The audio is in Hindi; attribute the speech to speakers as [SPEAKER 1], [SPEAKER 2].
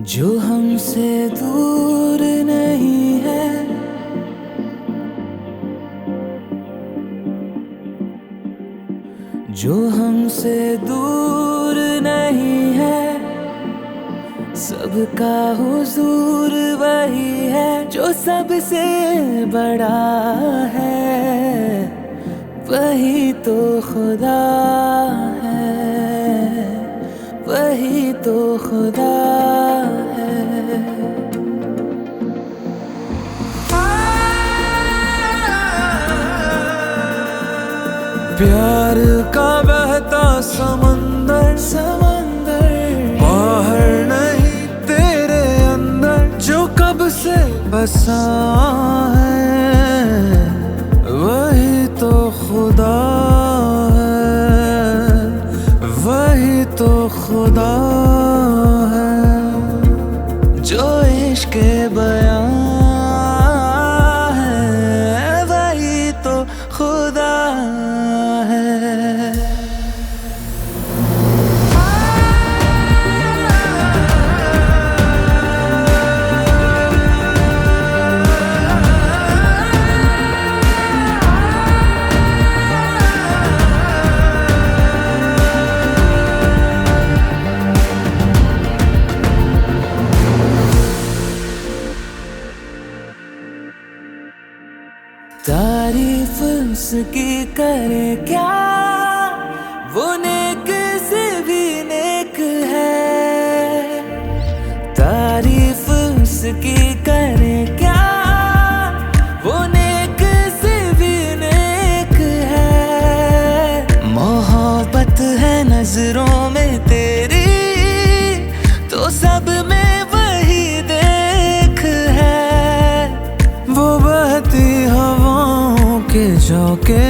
[SPEAKER 1] जो हमसे दूर नहीं है, जो हमसे दूर नहीं है, सबका हुजूर वही है जो सबसे बड़ा है, वही तो खुदा है, वही तो खुदा है। प्यार का बहता समंदर समंदर, बाहर नहीं तेरे अंदर, जो कब से बसा है, वही तो खुदा है, वही तो खुदा है, जो इश्क़ बयां है, वही तो खुदा है। तारीफ उसकी करे क्या, वो नेक से भी नेक है। तारीफ उसकी करे क्या, वो नेक से भी नेक है। मोहब्बत है नजरों में तेरी, तो सब में वही देख है। वो बहती हवाओं के झोंके